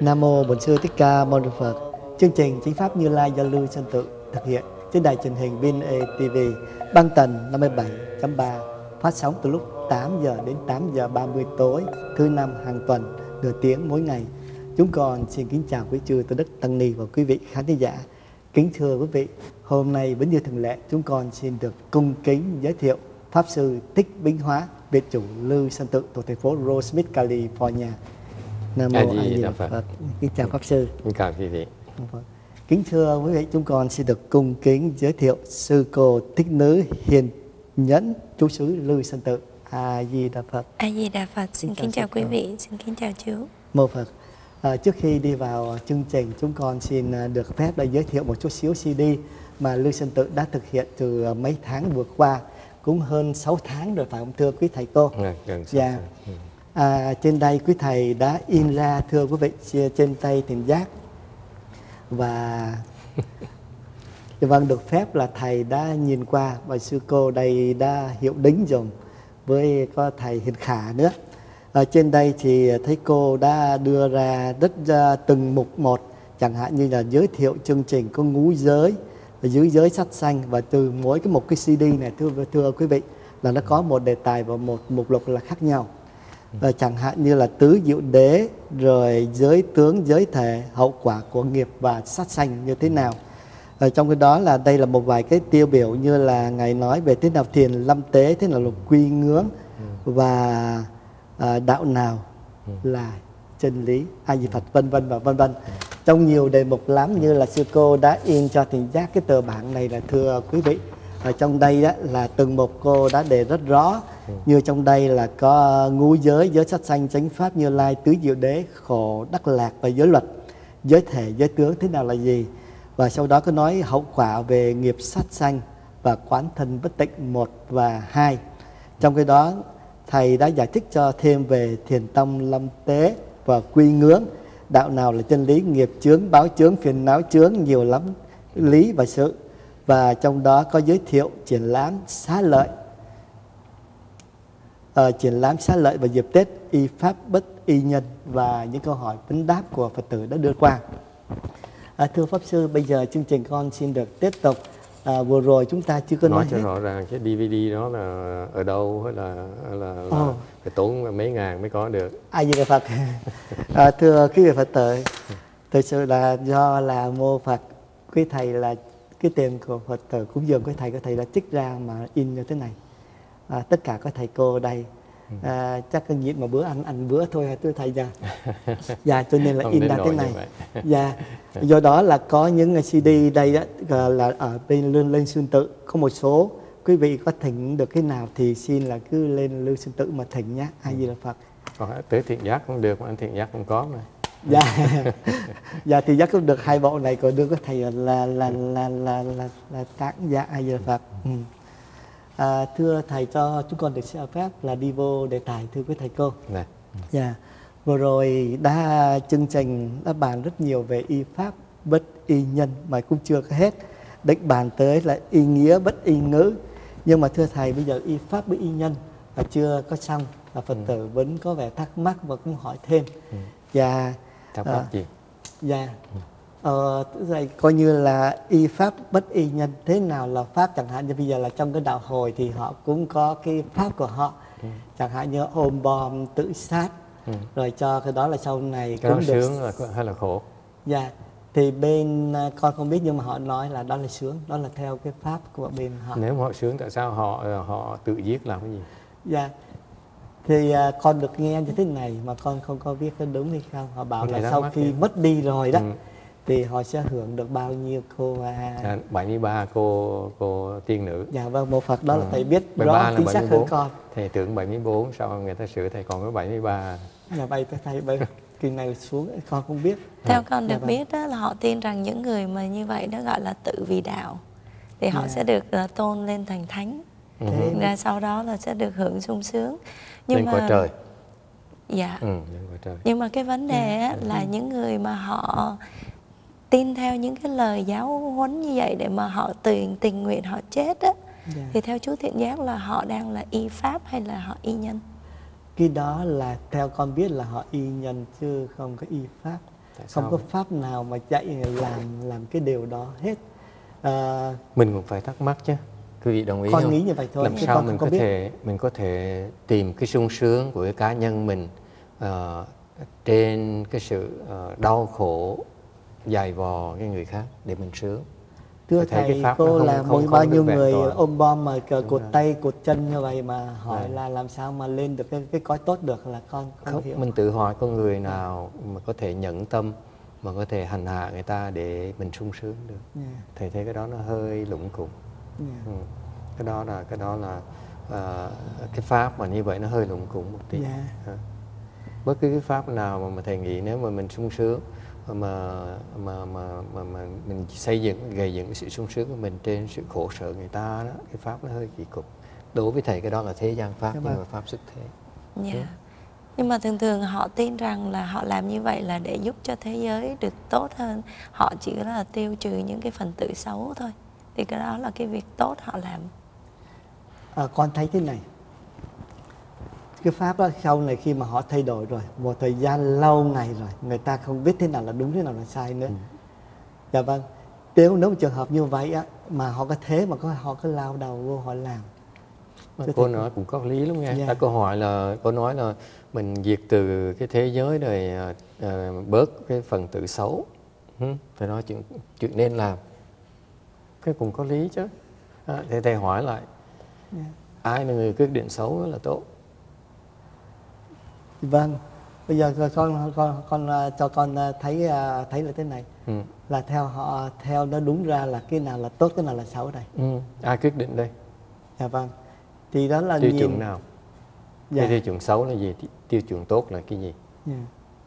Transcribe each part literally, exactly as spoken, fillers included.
Nam mô Bổn Sư Thích Ca Mâu Ni Phật. Chương trình Chính pháp Như Lai do Lưu Sơn Tự thực hiện trên đài truyền hình vê en a tê vê băng tần năm mươi bảy chấm ba, phát sóng từ lúc tám giờ đến tám giờ ba mươi tối thứ năm hàng tuần, nửa tiếng mỗi ngày. Chúng con xin kính chào quý chư tôn đức tăng ni và quý vị khán thính giả. Kính thưa quý vị, hôm nay vẫn như thường lệ, chúng con xin được cung kính giới thiệu Pháp Sư Thích Vĩnh Hóa, Viện chủ Lưu Sơn Tự thuộc thành phố Rosemead, California. Nam mô A Di Đà Phật. Phật. Kính chào Pháp Sư. Kính chào quý vị. Kính thưa quý vị, chúng con xin được cung kính giới thiệu Sư cô Thích Nữ Hiền Nhẫn, trú xứ Lưu Sơn Tự. A Di Đà Phật. A Di Đà Phật. Xin kính chào quý vị, xin kính chào chú. Mô Phật. À, trước khi đi vào chương trình, chúng con xin được phép để giới thiệu một chút xíu xê đê mà Lưu Sơn Tự đã thực hiện từ mấy tháng vừa qua, cũng hơn sáu tháng rồi phải không thưa quý thầy cô? À, gần dạ. À, trên đây quý thầy đã in ra thưa quý vị trên tay Thiện Giác, và vâng, được phép là thầy đã nhìn qua và sư cô đây đã hiệu đính dùng với có thầy Hiền Khả nữa. Ở trên đây thì thấy cô đã đưa ra rất uh, từng mục một, chẳng hạn như là giới thiệu chương trình có ngũ giới, dưới giới sát sanh, và từ mỗi cái một cái xê đê này thưa thưa quý vị là nó có một đề tài và một mục lục là khác nhau. Và chẳng hạn như là tứ diệu đế, rồi giới tướng, giới thể, hậu quả của nghiệp và sát sanh như thế nào. Ở trong cái đó là đây là một vài cái tiêu biểu, như là Ngài nói về thế nào thiền lâm tế, thế nào là quy ngưỡng, và à, đạo nào là chân lý, A Di Phật, vân vân và vân vân. Trong nhiều đề mục lắm, như là sư cô đã in cho Thiện Giác cái tờ bảng này là thưa quý vị. Ở trong đây đó là từng mục cô đã đề rất rõ. Như trong đây là có ngũ giới, giới sát sanh, chánh pháp Như Lai, tứ diệu đế, khổ đắc lạc và giới luật, giới thể, giới tướng thế nào là gì. Và sau đó có nói hậu quả về nghiệp sát sanh và quán thân bất tịnh một và hai. Trong cái đó thầy đã giải thích cho thêm về thiền tông lâm tế và quy ngưỡng, đạo nào là chân lý, nghiệp chướng, báo chướng, phiền não chướng, nhiều lắm lý và sự. Và trong đó có giới thiệu triển lãm xá lợi, à, triển lãm xá lợi và dịp Tết, y pháp bất y nhân, và những câu hỏi vấn đáp của Phật tử đã đưa qua. À, thưa Pháp Sư, bây giờ chương trình con xin được tiếp tục. À, vừa rồi chúng ta chưa có nói, nói cho hết. rõ ràng cái đê vê đê đó là ở đâu, hay là, là, là oh. phải tốn mấy ngàn mới có được. A Di Đà Phật. À, thưa quý vị Phật tử, thực sự là do là mô Phật, quý thầy là cái tiền của Phật tử cúng dường, quý thầy có thầy đã trích ra mà in như thế này. À, tất cả các thầy cô đây à, chắc cái nhịn một bữa ăn ăn bữa thôi hả thưa thầy nha. Dạ, cho nên là Không in ra thế này. Dạ, do đó là có những xê đê đây đó, là ở bên lên lên Sơn Tự có một số quý vị có thỉnh được cái nào thì xin là cứ lên Lưu Sơn Tự mà thỉnh nhé. A Di Đà Phật. Còn tới Thiện Giác cũng được, mà anh Thiện Giác cũng có mà. Dạ, dạ thì Giác cũng được hai bộ này, còn đưa có thầy là là là là là là, là tặng. Dạ, A Di Đà Phật. Ừ. À, thưa thầy, cho chúng con được xin phép là đi vô đề tài thưa quý thầy cô. Này. Dạ, vừa rồi đã chương trình đã bàn rất nhiều về y pháp bất y nhân mà cũng chưa có hết. Định bàn tới là y nghĩa bất y ngữ. Nhưng mà thưa thầy, bây giờ y pháp bất y nhân là chưa có xong, là Phật tử ừ. vẫn có vẻ thắc mắc và cũng hỏi thêm. Ừ. Dạ. Thắc mắc à, gì? Dạ. Ừ. Ờ, vậy coi như là y pháp bất y nhân, thế nào là pháp? Chẳng hạn như bây giờ là trong cái đạo hồi thì họ cũng có cái pháp của họ. Ừ. Chẳng hạn như ôm bom tự sát. Ừ. Rồi cho cái đó là sau này cái cũng đó được sướng là, hay là khổ? Dạ, thì bên con không biết, nhưng mà họ nói là đó là sướng, đó là theo cái pháp của bên họ. Nếu mà họ sướng, tại sao họ họ tự giết làm cái gì? Dạ, thì uh, con được nghe như thế này mà con không có biết có đúng hay không. Họ bảo là sau khi em. mất đi rồi đó, ừ. thì họ sẽ hưởng được bao nhiêu cô à... à, bảy mươi ba cô cô tiên nữ. Dạ vâng, một Phật đó ừ. là thầy biết rõ chính xác hơn con. Thầy tưởng bảy mươi bốn, sao người ta sửa thầy còn có bảy mươi ba. Dạ vậy thầy bây kỳ này xuống con không biết. Theo con được dạ biết đó, là họ tin rằng những người mà như vậy đó gọi là tự vì đạo, thì họ dạ. sẽ được uh, tôn lên thành thánh. Ừ. Ra sau đó là sẽ được hưởng sung sướng. Nhưng lên mà cõi trời. Dạ. Ừ, lên cõi trời. Nhưng mà cái vấn đề á, là ừ. những người mà họ tin theo những cái lời giáo huấn như vậy để mà họ tình tình nguyện họ chết á, dạ. thì theo chú Thiện Giác là họ đang là y pháp hay là họ y nhân? Cái đó là theo con biết là họ y nhân chứ không có y pháp. Tại không sao có vậy? pháp nào mà dạy làm làm cái điều đó hết. À, Mình cũng phải thắc mắc chứ, quý vị đồng ý con không? nghĩ như vậy thôi, Làm chứ sao con mình không có có biết. thể mình có thể tìm cái sung sướng của cái cá nhân mình ờ, trên cái sự ờ, đau khổ dày vò cái người khác để mình sướng. Thưa Tôi thấy cái thầy, pháp nó cô không là không mỗi bao không được nhiêu vẹn người toàn. ôm bom mà cờ Đúng cột rồi. tay cột chân như vậy mà hỏi Này. là làm sao mà lên được cái cái cõi tốt được, là con không, Không, hiểu. mình tự hỏi con người nào mà có thể nhẫn tâm mà có thể hành hạ người ta để mình sung sướng được. Yeah. Thầy thấy cái đó nó hơi lủng củng. Yeah. Ừ. Cái đó là cái đó là à, cái pháp mà như vậy nó hơi lủng củng một tí. Yeah. À. Bất cứ cái pháp nào mà, mà thầy nghĩ nếu mà mình sung sướng mà mà mà mà, mà mình xây dựng gây dựng cái sự sung sướng của mình trên sự khổ sở người ta đó, cái pháp nó hơi kỳ cục. Đối với thầy cái đó là thế gian pháp, Dạ nhưng vâng. mà pháp xuất thế. Dạ. Ừ. Nhưng mà thường thường họ tin rằng là họ làm như vậy là để giúp cho thế giới được tốt hơn. Họ chỉ là tiêu trừ những cái phần tử xấu thôi. Thì cái đó là cái việc tốt họ làm. À, con thấy thế này, cái pháp đó sau này khi mà họ thay đổi rồi, một thời gian lâu ngày rồi, người ta không biết thế nào là đúng, thế nào là sai nữa. Ừ. Dạ vâng. Nếu nếu một trường hợp như vậy á, mà họ có thế mà có họ cứ lao đầu vô họ làm. Mà cô nói cũng có lý lắm nha. Yeah. Đã câu hỏi là cô nói là mình diệt từ cái thế giới này à, bớt cái phần tử xấu. Ừ. Phải nói chuyện chuyện nên làm. Cái cũng có lý chứ. À, thì thầy hỏi lại, yeah. ai là người quyết định xấu là tốt? Vâng. Bây giờ con con con cho con thấy thấy là thế này. Ừ. Là theo họ theo nó đúng ra là cái nào là tốt, cái nào là xấu đây. Ừ. Ai quyết định đây? Dạ vâng. Thì đó là tiêu nhìn... chuẩn nào? Dạ. Cái tiêu chuẩn xấu là gì? Tiêu chuẩn tốt là cái gì? Yeah.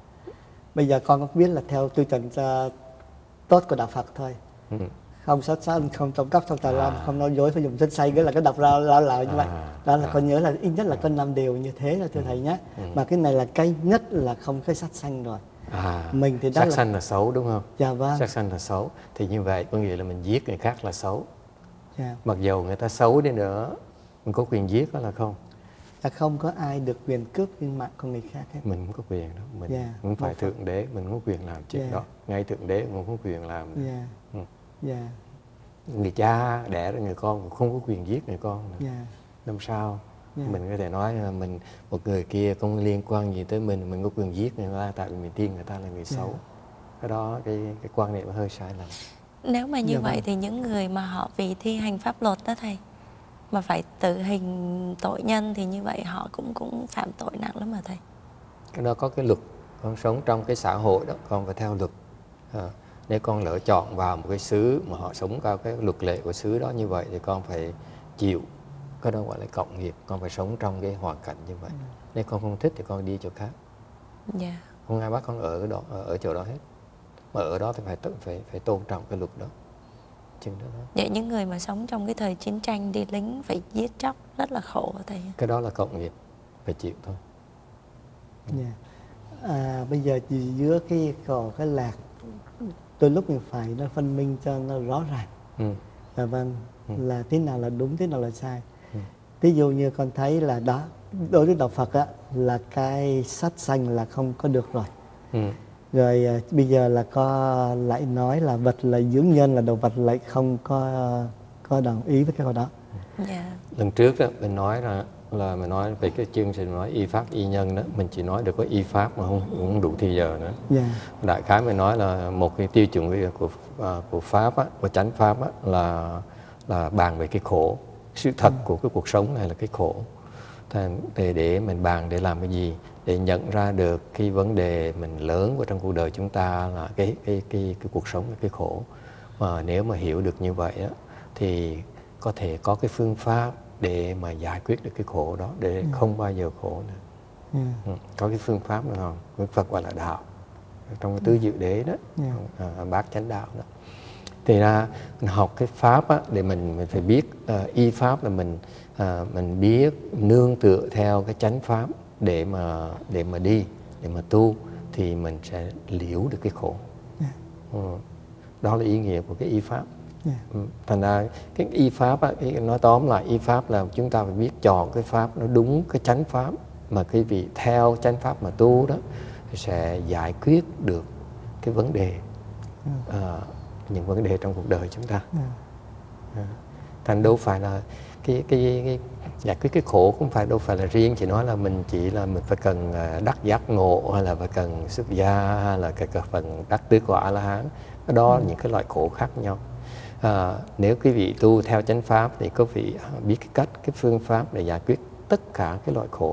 Bây giờ con có biết là theo tiêu chuẩn uh, tốt của đạo Phật thôi. Ừ. Không sát sanh, không trộm cắp, không tà lam, à. không nói dối, phải dùng chân say, cái là cái đọc ra lao lao như à. vậy. Đó là à. con nhớ là ít nhất là có năm điều như thế rồi thưa ừ. thầy nhé. Ừ. Mà cái này là cái nhất là không cái sát sanh rồi. À, mình thì đó sát là... sanh là xấu đúng không? Dạ vâng. Sát sanh là xấu. Thì như vậy có nghĩa là mình giết người khác là xấu. Dạ. Mặc dầu người ta xấu đi nữa, mình có quyền giết đó là không? Là không có ai được quyền cướp sinh mạng của người khác hết. Mình không có quyền đó. Mình yeah. không phải Một thượng đế, mình không có quyền làm chuyện yeah. đó. Ngay thượng đế cũng không có quyền làm. Yeah. Ừ. Yeah. Người cha đẻ ra người con cũng không có quyền giết người con nữa. Yeah. Làm sao? Yeah. Mình có thể nói là mình một người kia không liên quan gì tới mình, mình có quyền giết người ta tại vì mình tin người ta là người yeah. xấu. Cái đó cái cái quan niệm nó hơi sai lầm. Nếu mà như yeah, vậy vâng. thì những người mà họ vì thi hành pháp luật đó thầy, mà phải tử hình tội nhân thì như vậy họ cũng cũng phạm tội nặng lắm mà thầy. Cái đó có cái luật, con sống trong cái xã hội đó con phải theo luật. À, nếu con lỡ chọn vào một cái xứ mà họ sống theo cái luật lệ của xứ đó như vậy thì con phải chịu. Cái đó gọi là cộng nghiệp, con phải sống trong cái hoàn cảnh như vậy. Ừ. Nếu con không thích thì con đi chỗ khác. Yeah. Không ai bắt con ở đó ở chỗ đó hết. Mà ở đó thì phải tự phải phải tôn trọng cái luật đó. Chừng đó đó. Vậy những người mà sống trong cái thời chiến tranh đi lính phải giết chóc rất là khổ thầy. Cái đó là cộng nghiệp, phải chịu thôi. Yeah. À, bây giờ giữa cái cỏ cái lạc, đôi lúc mình phải nó phân minh cho nó rõ ràng. Ừ. À, vâng, ừ. là thế nào là đúng, thế nào là sai. Ừ. Ví dụ như con thấy là đó, đối với đạo Phật á, là cái sát sanh là không có được rồi. Ừ. Rồi à, bây giờ là có lại nói là vật là dưỡng nhân, là đồ vật lại không có có đồng ý với cái câu đó. Yeah. Lần trước đó mình nói là là mình nói về cái chương trình nói y pháp y nhân đó, mình chỉ nói được có y pháp mà không không đủ thì giờ nữa. Yeah. Đại khái mình nói là một cái tiêu chuẩn của của, của pháp á, của chánh pháp á, là là bàn về cái khổ, sự thật ừ. của cái cuộc sống này là cái khổ. Để để mình bàn để làm cái gì? Để nhận ra được cái vấn đề mình lớn của trong cuộc đời chúng ta là cái cái cái cái cuộc sống là cái khổ. Mà nếu mà hiểu được như vậy á, thì có thể có cái phương pháp để mà giải quyết được cái khổ đó, để yeah. không bao giờ khổ nữa. Yeah. Ừ. Có cái phương pháp nữa không? Cái Phật gọi là đạo, trong cái tứ diệu đế đó, yeah. à, bát chánh đạo đó. Thì ra mình học cái pháp á, để mình mình phải biết uh, y pháp là mình uh, mình biết nương tựa theo cái chánh pháp để mà để mà đi, để mà tu thì mình sẽ liễu được cái khổ. Yeah. Ừ. Đó là ý nghĩa của cái y pháp. Yeah. Thành ra cái y pháp á, cái nói tóm lại y pháp là chúng ta phải biết chọn cái pháp nó đúng cái chánh pháp, mà cái vị theo chánh pháp mà tu đó sẽ giải quyết được cái vấn đề, uh, những vấn đề trong cuộc đời chúng ta. Uh, thành đâu phải là cái cái, cái giải quyết cái khổ cũng phải đâu phải là riêng chỉ nói là mình chỉ là mình phải cần đắc giác ngộ, hay là phải cần xuất gia, hay là cái phần đắc tứ quả A La Hán. Đó là những cái loại khổ khác nhau. À, nếu quý vị tu theo chánh pháp thì quý vị biết cái cách, cái phương pháp để giải quyết tất cả cái loại khổ.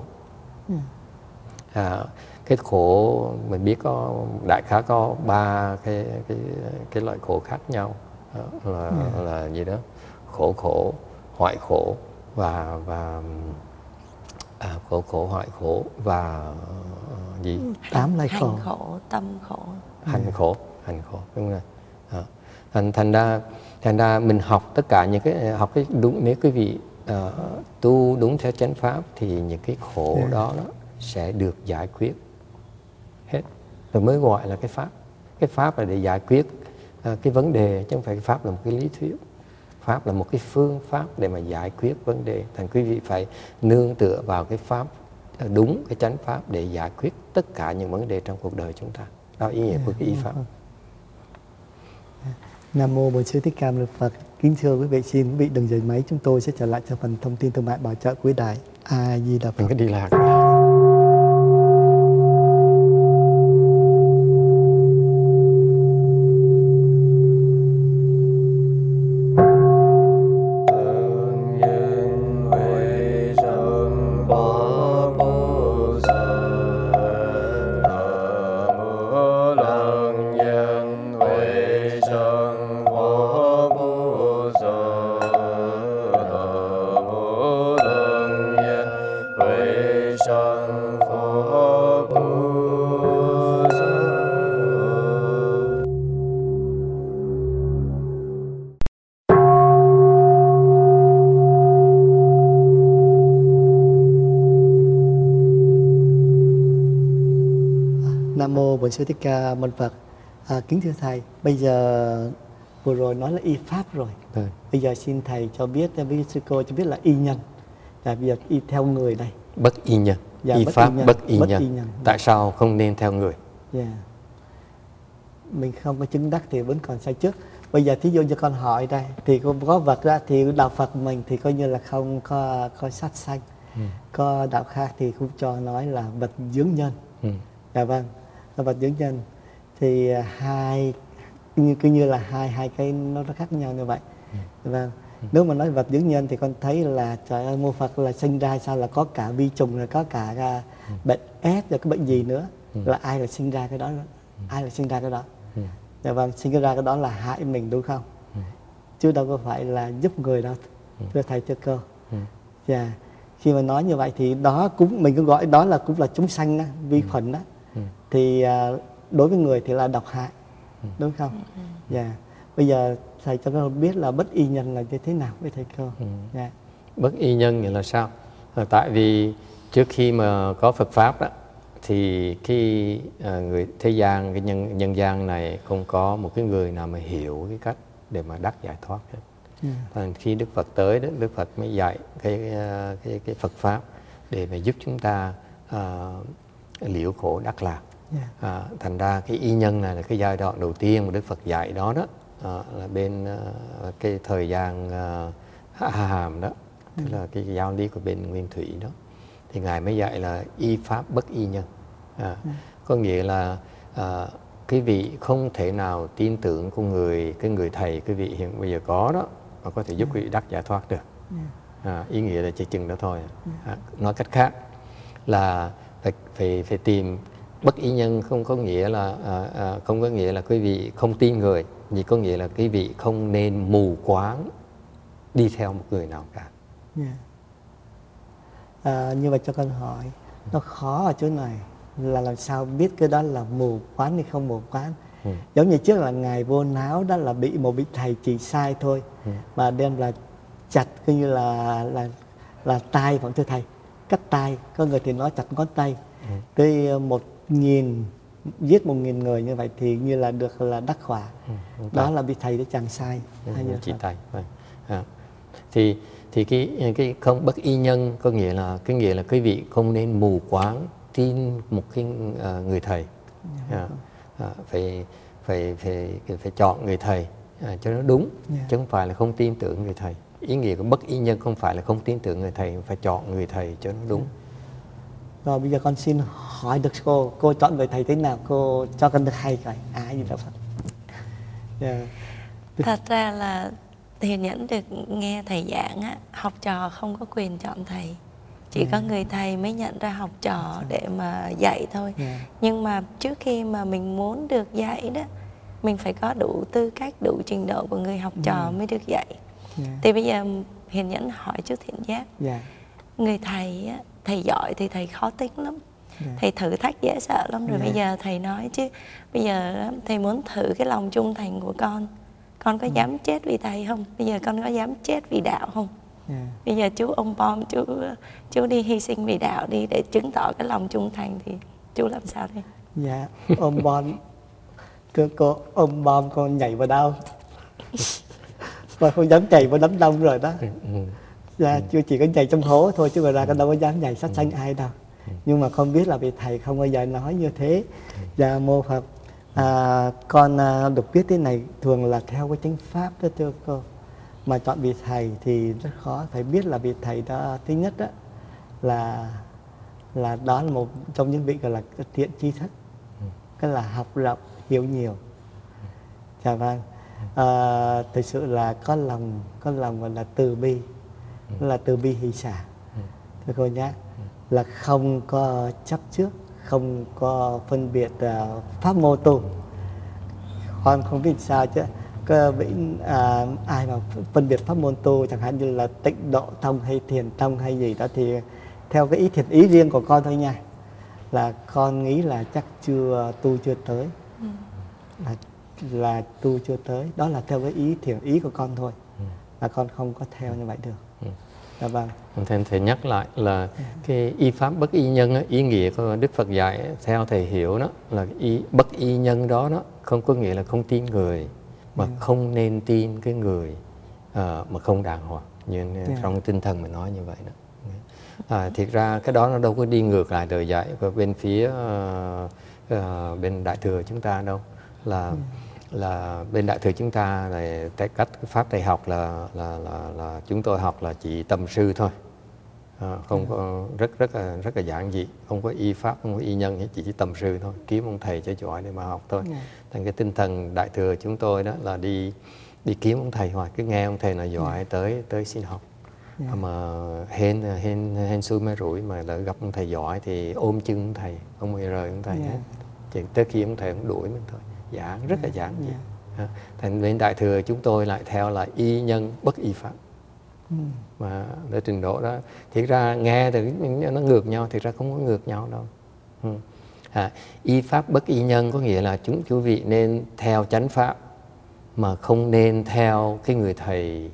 À, cái khổ mình biết có đại khái có ba cái cái cái loại khổ khác nhau. Đó, là, yeah. là gì đó, khổ khổ, hoại khổ và và à, khổ khổ, hoại khổ và uh, gì tám loại khổ, hành khổ, tâm khổ, hành khổ, hành khổ, đúng rồi. À, thành thành ra thành ra mình học tất cả những cái học cái đúng, nếu quý vị uh, tu đúng theo chánh pháp thì những cái khổ yeah. đó, đó sẽ được giải quyết hết, rồi mới gọi là cái pháp. Cái pháp là để giải quyết uh, cái vấn đề, chứ không phải cái pháp là một cái lý thuyết. Pháp là một cái phương pháp để mà giải quyết vấn đề. Thành quý vị phải nương tựa vào cái pháp đúng, cái chánh pháp để giải quyết tất cả những vấn đề trong cuộc đời chúng ta. Đó ý nghĩa yeah, của cái y pháp. Nam mô Bổn Sư Thích Ca Mâu Ni Phật. Kính thưa quý vị, xin quý vị đừng rời máy, chúng tôi sẽ trở lại cho phần thông tin thương mại bảo trợ quý đại. A Di Đà Phật. Mình cứ đi lạc. Nam mô Bổn Sư Thích Ca Mâu Ni Phật. À, kính thưa thầy, bây giờ vừa rồi nói là y pháp rồi. Ừ. Bây giờ xin thầy cho biết, với sư cô cho biết là y nhân. Là bây giờ y theo người đây. Bất y nhân. Dạ, y bất pháp y nhân. Bất, y, bất nhân. y nhân. Tại sao không nên theo người? Yeah. Mình không có chứng đắc thì vẫn còn sai trước. Bây giờ thí dụ như con hỏi đây thì có vật ra thì đạo Phật mình thì coi như là không có có sát sanh. Ừ. Có đạo khác thì cũng cho nói là vật dưỡng nhân. Ừ. Dạ vâng. Vật dưỡng nhân thì hai như cứ như là hai hai cái nó khác nhau như vậy. Ừ. Vâng. Ừ. Nếu mà nói vật dưỡng nhân thì con thấy là trời ơi, mô Phật là sinh ra sao là có cả vi trùng, rồi có cả uh, ừ. bệnh ép, rồi cái bệnh gì nữa. Ừ. Là ai là sinh ra cái đó, ừ. ai là sinh ra cái đó. Ừ. Dạ vâng, sinh ra cái đó là hại mình đúng không? Ừ. Chứ đâu có phải là giúp người đâu. Ừ. Thưa thầy, thưa cô. Ừ. Dạ. Khi mà nói như vậy thì đó cũng mình cứ gọi đó là cũng là chúng sanh đó, vi ừ. khuẩn đó. Ừ. Thì uh, đối với người thì là độc hại. Ừ. Đúng không? Ừ. Dạ. Bây giờ thầy cho con biết là bất y nhân là như thế nào với thầy cô? Ừ. Dạ. Bất y nhân nghĩa là sao? À, tại vì trước khi mà có Phật pháp đó thì cái à, người thế gian, cái nhân nhân gian này không có một cái người nào mà hiểu cái cách để mà đắc giải thoát hết. Yeah. Thành khi Đức Phật tới đó, Đức Phật mới dạy cái cái cái Phật pháp để mà giúp chúng ta à, liễu khổ đắc lạc. Yeah. À, thành ra cái y nhân này là cái giai đoạn đầu tiên mà Đức Phật dạy đó đó à, là bên à, cái thời gian à, Hạ Hàm đó, tức mm. là cái giáo lý của bên Nguyên Thủy đó, thì ngài mới dạy là y pháp bất y nhân. À, mm. có nghĩa là à, quý vị không thể nào tin tưởng của người cái người thầy quý vị hiện bây giờ có đó mà có thể giúp quý vị đắc giải thoát được. Yeah. À, ý nghĩa là chỉ chừng đó thôi. Yeah. À, nói cách khác là phải phải phải tìm bất y nhân, không có nghĩa là à, à, không có nghĩa là quý vị không tin người, chỉ có nghĩa là quý vị không nên mù quáng đi theo một người nào cả. Yeah. À, như vậy cho con hỏi, nó khó ở chỗ này là làm sao biết cái đó là mù quáng hay không mù quáng. Ừ. Giống như trước là ngài Vô Náo đó là bị một vị thầy chỉ sai thôi, ừ. mà đem là chặt coi như là là là tay, vẫn thưa thầy, cắt tay, có người thì nói chặt ngón tay. Ừ. Tới một nghìn giết một nghìn người như vậy thì như là được là đắc quả. Ừ, đó là bị thầy đã chẳng sai. Ừ, chỉ tay. À. Thì thì cái cái không bất y nhân có nghĩa là cái nghĩa là quý vị không nên mù quáng tin một cái uh, người thầy. À. à, phải, phải phải phải chọn người thầy à, cho nó đúng, yeah. chứ không phải là không tin tưởng người thầy. Ý nghĩa của bất y nhân không phải là không tin tưởng người thầy, phải chọn người thầy cho nó đúng. Yeah. Rồi bây giờ con xin hỏi được cô, cô chọn người thầy thế nào, cô cho con được hay coi. À gì đó. Yeah. Thật ra là Hiền Nhẫn được nghe thầy giảng á, học trò không có quyền chọn thầy. Chỉ yeah. có người thầy mới nhận ra học trò để mà dạy thôi. Yeah. Nhưng mà trước khi mà mình muốn được dạy đó, mình phải có đủ tư cách, đủ trình độ của người học trò yeah. mới được dạy. Yeah. Thì bây giờ Hiền Nhẫn hỏi chú Thiện Giác. Yeah. Người thầy á, thầy giỏi thì thầy khó tính lắm. Yeah. Thầy thử thách dễ sợ lắm. Rồi yeah. bây giờ thầy nói chứ bây giờ thầy muốn thử cái lòng trung thành của con. Con có ừ. dám chết vì thầy không? Bây giờ con có dám chết vì đạo không? Yeah. Bây giờ chú ông Bom, chú chú đi hy sinh vì đạo đi để chứng tỏ cái lòng trung thành thì chú làm sao đây? Dạ, yeah. ông Bom, cô, cô, ông Bom con nhảy vào đâu? Con không dám nhảy vào đám đông rồi đó. Dạ, yeah, chưa chỉ có nhảy trong hố thôi chứ mà ra con đâu có dám nhảy sát sanh ai đâu. Nhưng mà con biết là vì thầy không bao giờ nói như thế. Dạ mô Phật. À, con à, được biết thế này thường là theo cái chánh pháp đó thưa cô. Mà chọn vị thầy thì rất khó. Phải biết là vị thầy đó thứ nhất đó là là đó là một trong những vị gọi là thiện tri thức, cái là học rộng hiểu nhiều. Dạ vâng. À, thực sự là có lòng có lòng gọi là từ bi, là từ bi hỷ xả. Thưa cô nhé, là không có chấp trước, không có phân biệt uh, pháp môn tu. Con không biết sao chứ cơ vị à, ai mà phân biệt pháp môn tu, chẳng hạn như là tịnh độ tông hay thiền tông hay gì đó, thì theo cái ý thiện ý riêng của con thôi nha, là con nghĩ là chắc chưa tu chưa tới. Ừ. là, là tu chưa tới, đó là theo cái ý thiện ý của con thôi. Ừ. Là con không có theo như vậy được. Ừ. Dạ vâng. Thầy, thầy nhắc lại là cái y pháp bất y nhân á, ý nghĩa của Đức Phật dạy theo thầy hiểu đó là y bất y nhân đó đó không có nghĩa là không tin người, mà yeah. không nên tin cái người uh, mà không đàng hoàng, như yeah. trong tinh thần mình nói như vậy đó. À, thiệt ra cái đó nó đâu có đi ngược lại lời dạy của bên phía uh, uh, bên Đại thừa chúng ta đâu, là yeah. là bên Đại thừa chúng ta là cái cách cái pháp thầy học là là là là chúng tôi học là chỉ tầm sư thôi, à, không yeah. có rất rất là rất là giản dị, không có y pháp, không có y nhân, chỉ, chỉ tầm sư thôi, kiếm ông thầy cho giỏi để mà học thôi. Yeah. Thành cái tinh thần Đại thừa chúng tôi đó là đi đi kiếm ông thầy hoài, cứ nghe ông thầy nào giỏi yeah. tới tới xin học. Yeah. Mà hên hên hên xui mới rủi mà lỡ gặp ông thầy giỏi thì ôm chân ông thầy, không bao giờ rời ông thầy yeah. hết, chỉ tới khi ông thầy cũng đuổi mình thôi. Giảng rất là giản dị. Yeah. Thành bên Đại thừa chúng tôi lại theo là y nhân bất y pháp. Mm. Mà ở trình độ đó thiệt ra nghe thì nó ngược nhau, thiệt ra không có ngược nhau đâu. Ừ. À, y pháp bất y nhân có nghĩa là chúng quý vị nên theo chánh pháp mà không nên theo cái người thầy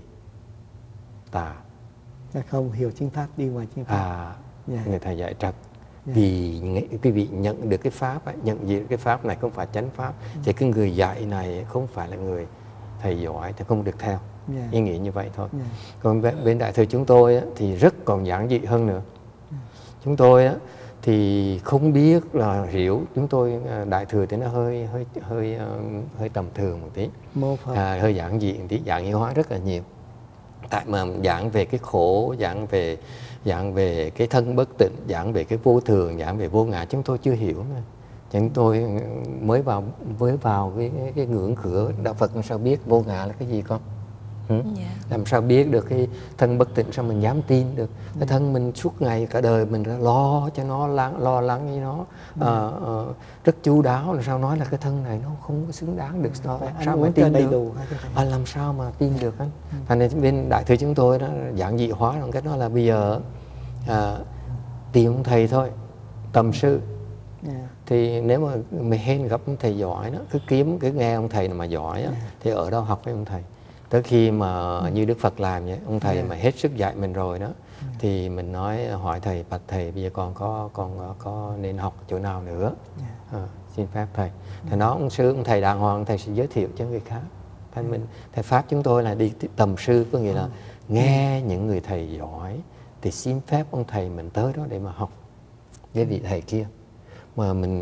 tà. Không hiểu chính pháp đi ngoài chính pháp. À, yeah. người thầy dạy trật. Yeah. Vì quý vị nhận được cái pháp ấy, nhận diện cái pháp này không phải chánh pháp, ừ. thì cái người dạy này không phải là người thầy giỏi thì không được theo. Yeah. Ý nghĩa như vậy thôi. Yeah. Còn bên Đại thừa chúng tôi ấy, thì rất còn giản dị hơn nữa. Yeah. Chúng tôi ấy, thì không biết là hiểu, chúng tôi Đại thừa thì nó hơi hơi hơi hơi tầm thường một tí, à, hơi giản dị một tí, giản dị hóa rất là nhiều. Tại mà giảng về cái khổ, giảng về giảng về cái thân bất tịnh, giảng về cái vô thường, giảng về vô ngã chúng tôi chưa hiểu nữa. Chúng tôi mới vào mới vào cái, cái, cái ngưỡng cửa đạo Phật, làm sao biết vô ngã là cái gì con? Ừ? Yeah. Làm sao biết được cái thân bất tịnh, sao mình dám tin được? Yeah. Cái thân mình suốt ngày cả đời mình lo cho nó, lắng, lo lắng với nó, yeah. à, à, rất chu đáo, làm sao nói là cái thân này nó không có xứng đáng được, nó làm sao mới tin được? Đủ, à, làm sao mà tin được anh? Ừ. Thành nên bên Đại thừa chúng tôi đó giản dị hóa bằng cách đó là bây giờ à, tìm ông thầy thôi, tầm sư. Yeah. Thì nếu mà mình hên gặp ông thầy giỏi đó, cứ kiếm, cứ nghe ông thầy nào mà giỏi đó, yeah. thì ở đâu học với ông thầy. Tới khi mà ừ. như Đức Phật làm vậy, ông thầy yeah. mà hết sức dạy mình rồi đó, yeah. thì mình nói hỏi thầy, bạch thầy bây giờ con có con có nên học chỗ nào nữa, yeah. à, xin phép thầy. Yeah. Thì nó ông sư, ông thầy đàng hoàng, ông thầy sẽ giới thiệu cho người khác. Thành mình thầy pháp chúng tôi là đi tầm sư, có nghĩa là nghe ừ. những người thầy giỏi thì xin phép ông thầy mình tới đó để mà học với vị thầy kia. Mà mình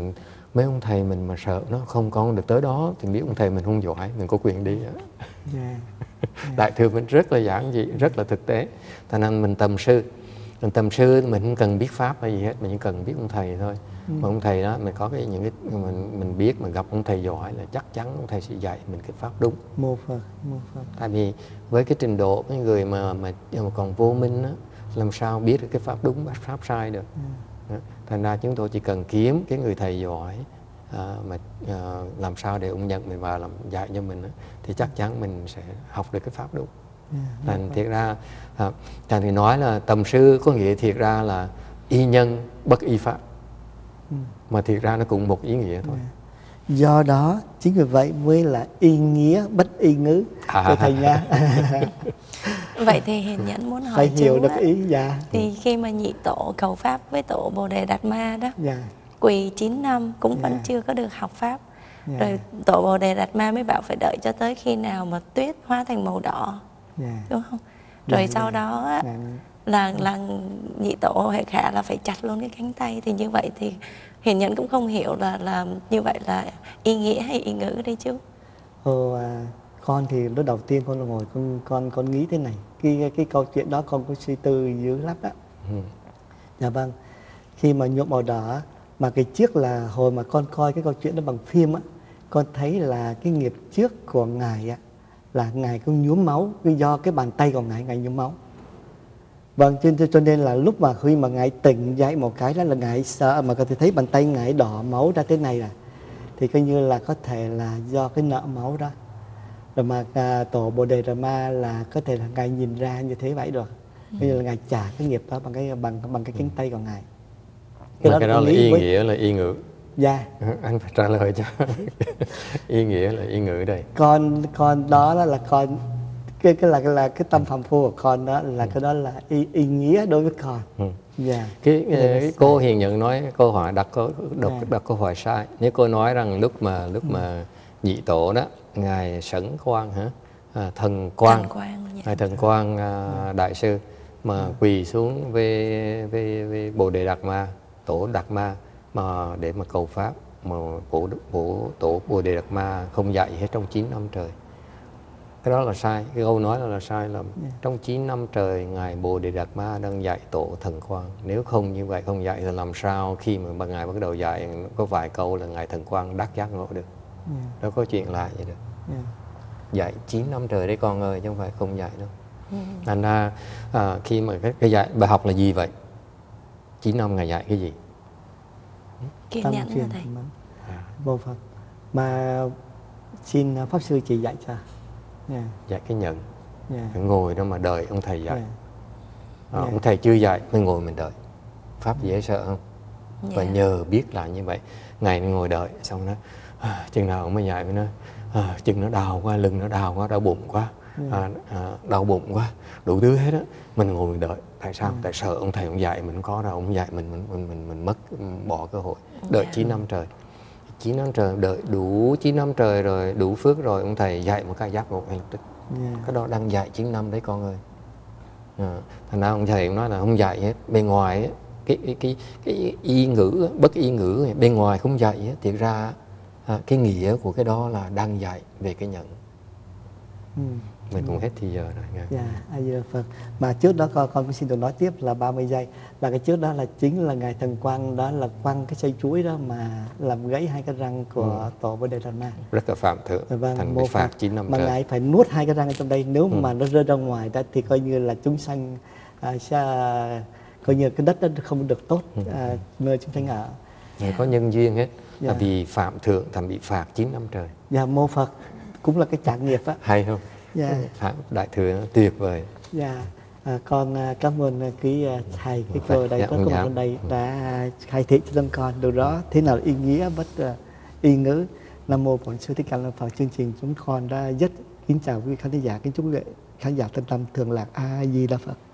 mấy ông thầy mình mà sợ nó không con được tới đó thì biết ông thầy mình không giỏi, mình có quyền đi. Yeah. Yeah. Đại thừa mình rất là giản dị, rất là thực tế. Cho nên mình tầm sư, mình tầm sư mình không cần biết pháp hay gì hết, mình chỉ cần biết ông thầy thôi. Ừ. Mà ông thầy đó mình có cái những cái mình mình biết, mình gặp ông thầy giỏi là chắc chắn ông thầy sẽ dạy mình cái pháp đúng. Mô Phật, mô Phật. Tại vì với cái trình độ cái người mà mà, mà còn vô minh đó, làm sao biết được cái pháp đúng pháp sai được. Ừ. Thành ra chúng tôi chỉ cần kiếm cái người thầy giỏi à, mà à, làm sao để ông nhận mình vào làm dạy cho mình đó, thì chắc chắn mình sẽ học được cái pháp đúng. Yeah, thành thiệt ra à, thành thì nói là tầm sư có nghĩa thiệt ra là y nhân bất y pháp. Ừ. Mà thiệt ra nó cũng một ý nghĩa thôi. Yeah. Do đó chính vì vậy mới là y nghĩa bất y ngữ. À. Thầy nha. Vậy thì Hiền Nhẫn muốn hỏi phải hiểu chú được á, ý. Dạ. thì khi mà nhị tổ cầu pháp với tổ Bồ Đề Đạt Ma đó, dạ, quỳ chín năm cũng dạ. vẫn chưa có được học pháp. Dạ. Rồi tổ Bồ Đề Đạt Ma mới bảo phải đợi cho tới khi nào mà tuyết hóa thành màu đỏ. Dạ. Đúng không? Rồi dạ, sau dạ. đó á, dạ. là là nhị tổ Huệ Khả là phải chặt luôn cái cánh tay. Thì như vậy thì Hiền Nhẫn cũng không hiểu là là như vậy là ý nghĩa hay ý ngữ đấy chú. Ờ, à, con thì lúc đầu tiên con ngồi con con con nghĩ thế này, cái cái, cái câu chuyện đó con có suy tư dữ lắm đó. Ừ. Dạ vâng. Khi mà nhuộm màu đỏ mà cái trước là hồi mà con coi cái câu chuyện đó bằng phim á, con thấy là cái nghiệp trước của ngài á là ngài có nhuốm máu, do cái bàn tay của ngài ngài nhuốm máu. Vâng, cho, cho nên là lúc mà khi mà ngài tỉnh dậy một cái đó là ngài sợ, mà có thể thấy bàn tay ngài đỏ máu ra thế này là thì coi như là có thể là do cái nợ máu đó. Rồi mà à, tổ Bồ Đề Đạt Ma là có thể là ngài nhìn ra như thế vậy được. Ừ. Coi như là ngài trả cái nghiệp đó bằng cái bằng bằng cái cánh tay của ngài. Cái mà đó, cái đó là ý với... nghĩa là ý ngữ. Dạ. Anh phải trả lời cho. Ý nghĩa là ý ngữ đây. Con con đó, đó là con cái cái là cái là cái tâm phàm phu của con đó là ừ. cái đó là ý, ý nghĩa đối với con. Ừ. Yeah. Cái, cái cô Hiền Nhận nói câu hỏi đặt câu đọc yeah. đặt câu hỏi sai. Nếu cô nói rằng lúc mà lúc ừ. mà nhị tổ đó ngài Sẩn Quang hả à, thần Quang, thần Quang, yeah. thần Quang à, đại sư mà yeah. quỳ xuống về về về Bồ Đề Đạt Ma, tổ Đạt Ma mà để mà cầu pháp, mà bộ, bộ tổ Bồ Đề Đạt Ma không dạy hết trong chín năm trời. Cái đó là sai, cái câu nói là, là sai lầm. Yeah. Trong chín năm trời ngài Bồ Đề Đạt Ma đang dạy tổ thần Quang. Nếu không như vậy, không dạy thì làm sao khi mà ngài bắt đầu dạy có vài câu là ngài thần Quang đắc giác ngộ được. Yeah. Đâu có chuyện lạ vậy được. Yeah. Dạy chín năm trời đấy con ơi, chứ không phải không dạy đâu. Yeah. Thành ra à, khi mà cái, cái dạy bài học là gì vậy? chín năm ngài dạy cái gì? Kiên nhẫn là thầy. À. Vô Phật. Mà xin Pháp Sư chỉ dạy cho. Yeah. Dạy cái nhận. Yeah. Ngồi đó mà đợi ông thầy dạy. Yeah. À, yeah. Ông thầy chưa dạy, mình ngồi mình đợi. Pháp dễ sợ không? Yeah. Và nhờ biết là như vậy. Ngày ngồi đợi, xong đó à, chừng nào ông mới dạy với nó à, chừng nó đau quá, lưng nó đau quá, đau bụng quá, yeah. à, à, đau bụng quá, đủ thứ hết á. Mình ngồi mình đợi. Tại sao? Yeah. Tại sợ ông thầy ông dạy mình không có đâu, ông dạy mình mình mình mình, mình mất bỏ cơ hội. Đợi yeah. chín năm trời. chín năm trời, đợi đủ chín năm trời rồi, đủ phước rồi, ông thầy dạy một cái giác ngộ ngay lập tức. Yeah. Cái đó đang dạy chín năm đấy con ơi. À, thành ra ông thầy cũng nói là không dạy hết. Bên ngoài ấy, cái, cái, cái, cái y ngữ, bất y ngữ, bên ngoài không dạy ấy, thì ra à, cái nghĩa của cái đó là đang dạy về cái nhận. Ừ. Mình cũng hết thì giờ rồi. Dạ, A Di Đà Phật. Mà trước đó con con xin được nói tiếp là ba mươi giây. Là cái trước đó là chính là ngài thần Quang đó là quăng cái cây chuối đó mà làm gãy hai cái răng của ừ. tổ Bồ Đề Đạt Ma. Rất là phạm thượng. Vâng, thành bị phạt chín năm mà trời. Ngài phải nuốt hai cái răng ở trong đây, nếu ừ. mà nó rơi ra ngoài đó thì coi như là chúng sanh à, sẽ, coi như cái đất đó không được tốt ừ. à, nơi chúng sanh ở. Ngài có nhân duyên hết. Dạ. Là vì phạm thượng thành bị phạt chín năm trời. Dạ, mô Phật cũng là cái trạng nghiệp á. Hay không? Dạ. Phạm đại thừa tuyệt vời. Dạ. À, con cảm ơn quý thầy, cái cô đây, có cô ở đây đã khai thị cho con điều đó thế nào là ý nghĩa bất uh, ý ngữ. Nam mô Bổn Sư Thích Ca Mâu Ni Phật. Chương trình chúng con đã rất kính chào quý khán giả, kính chúc khán giả thân tâm thường lạc. A Di Đà Phật.